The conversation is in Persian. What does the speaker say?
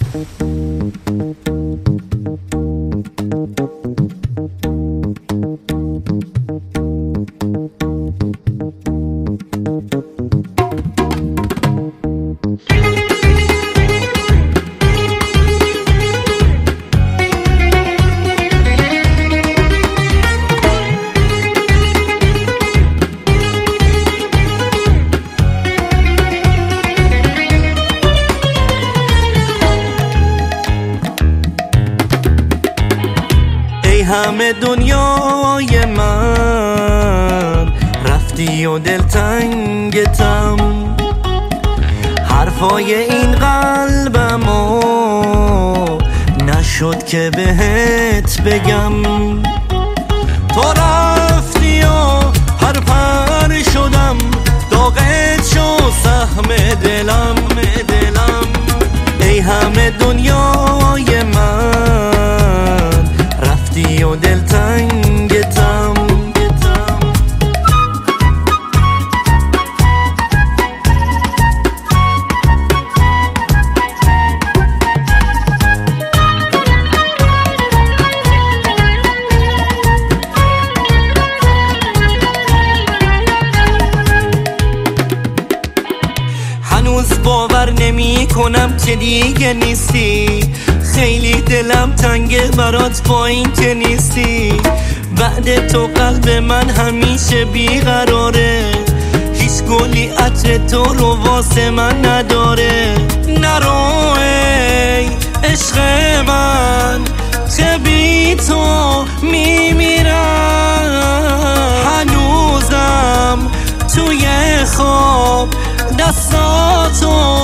همه دنیای من رفتی و دلتنگتم، حرفای این قلبمو نشد که بهت بگم. تو رفتی و پر شدم، داغت شد سهم دلم. ای همه دنیای من رفتی و دلتنگتم. هنوز باور نمی کنم که دیگه نیستی، خیلی دلم تنگه برات با این که نیستی. بعد تو قلب من همیشه بیقراره، هیچ گلی عطر تو رو واسه من نداره. نرو ای عشق من که بی تو میمیرم، هنوزم توی خواب دستاتو